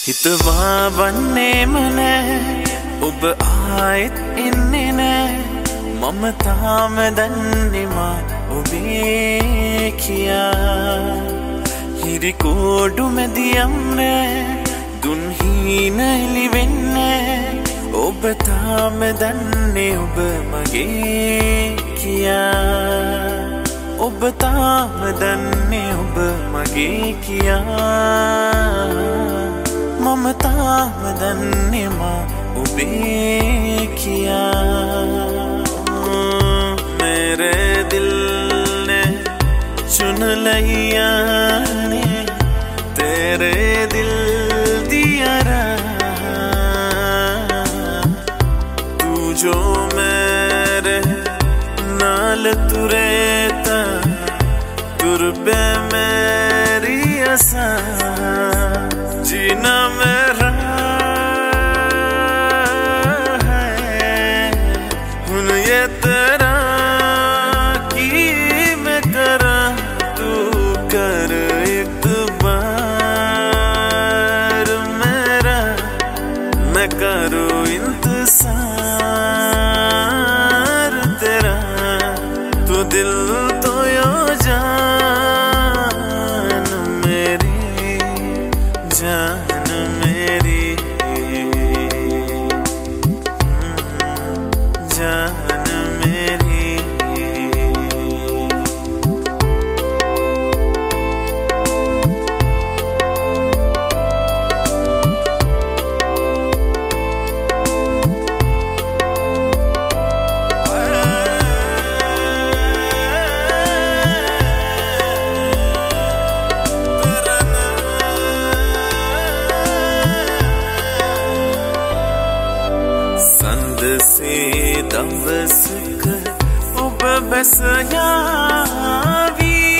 හිතවා වන්නේම නෑ ඔබ ආයෙත් එන්නේ නෑ මම තාම දන්නේමා ඔබේ කියා හිරි කෝඩු මැදියම් නෑ දුන් හීන එලි වෙන්නේ ඔබ තාම දන්නේ ඔබ මගේ කියා ඔබ තාම දන්නේ ඔබ මගේ කියා මම තාම දන්නේමා ඔබේ किया मेरे दिल ने चुन लिया ने तेरे दिल दिया रहा तू जो मेरे नाल तुरेता तुरबे मेरी आसा जीना मेरा तेरा की मैं करा तू कर एक बार मेरा मैं करूँ इंतजार तेरा तू दिल तो यो जान मेरी जान मेरी जान से दवसक उब बस यावी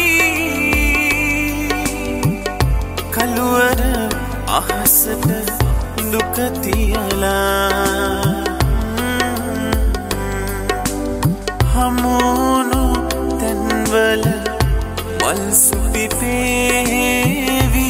कलुवर आहसट दुखतियला हमोनो तन्वल वल्सुपि पेवी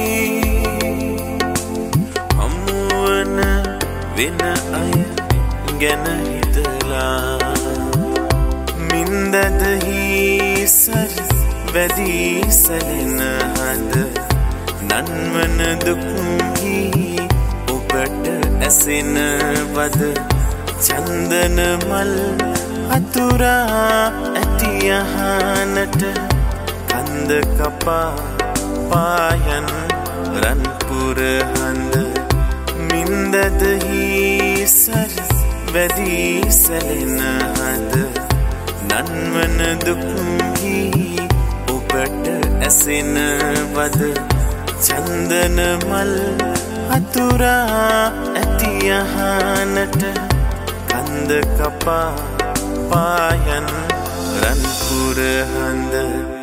हमवन विन अय ගැන හිතලා මින්දද හිසර වැදී සැලෙන හඳ නන්වන දුක්හි ඔබට ඇසෙන වද චන්දන මල් අතුරා ඇති අහනට කන්ද කපා පායන් රන්පුර හඳ මින්දද හිසර වැදී සැලෙන හද නන්වන දුක්හි ඔබට ඇසෙන වද චන්දන මල් අතුරා ඇති අහනට කන්ද කපා පායන් රන්පුර හඳ